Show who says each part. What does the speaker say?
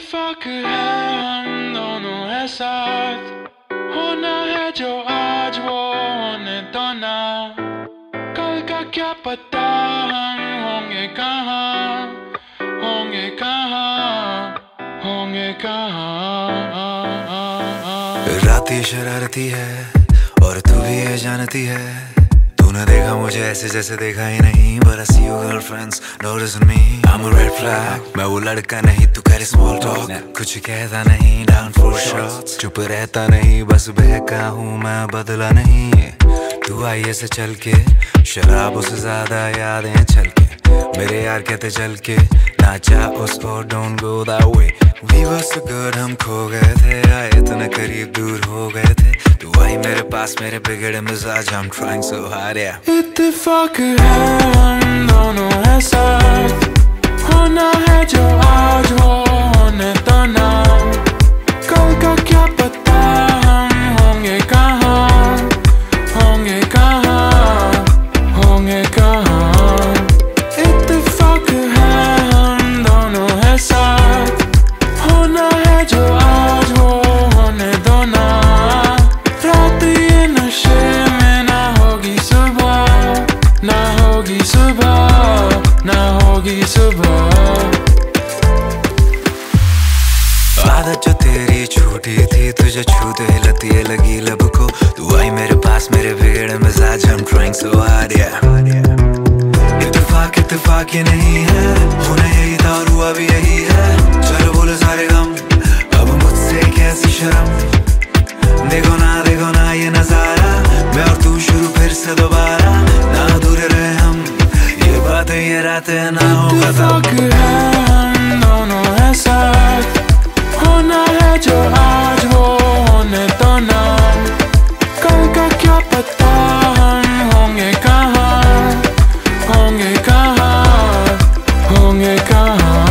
Speaker 1: इत्तेफाक है हम दोनों है साथ, होना है जो आज वो होने तो ना। कल का क्या पता हम होंगे कहाँ, होंगे कहाँ, होंगे कहाँ।
Speaker 2: रात ये शरारती है और तू भी ये जानती है। तूने देखा मुझे ऐसे जैसे देखा ही नहीं। But I see your girlfriends noticing me. I'm a red flag, मैं वो लड़का नहीं तू करे small talk। कुछ कहता नहीं down for shots, चुप रहता नहीं बस बहका हूँ मैं बदला नहीं। तू आई ऐसे चल के शराबों से ज्यादा यादें छल के, मेरे यार कहते चल के नाचा उस और don't go that way। We were so good हम खो गए थे, आए इतने करीब दूर हो गए थे। तू आई मेरे पास मेरे बिगड़े मिजाज, I'm trying so hard yeah।
Speaker 1: इत्तेफाक है हम दोनों है साथ, होना है जो आज वो होने तो ना। कल का क्या पता हम होंगे कहाँ, होंगे कहाँ, होंगे कहाँ। इत्तेफाक है हम दोनों है साथ, होना है जो आज वो होने दो ना। रात ये नशे में ना होगी सुबह, ना होगी सुबह, ना होगी सुबह।
Speaker 2: आदत जो तेरी छूटी थी तुझे छूते ही लती लगी लब को। तू आई मेरे पास मेरे बिगड़े मिजाज, I'm trying so hard yeah। इत्तेफाक इत्तेफाक ये नहीं है, होना यही था और हुआ भी यही है। चलो बोले सारे गम अब मुझसे कैसी शर्म। देखो ना ये नजारा, मैं और तू शुरू फिर से दोबारा। ना अधूरे रहे हम ये बातें ये रातें ना हो
Speaker 1: इत्तेफाक है हम दोनों है साथ, होना है जो आज वो होने तो ना। कल का क्या पता हम होंगे कहाँ, होंगे कहाँ, होंगे कहाँ।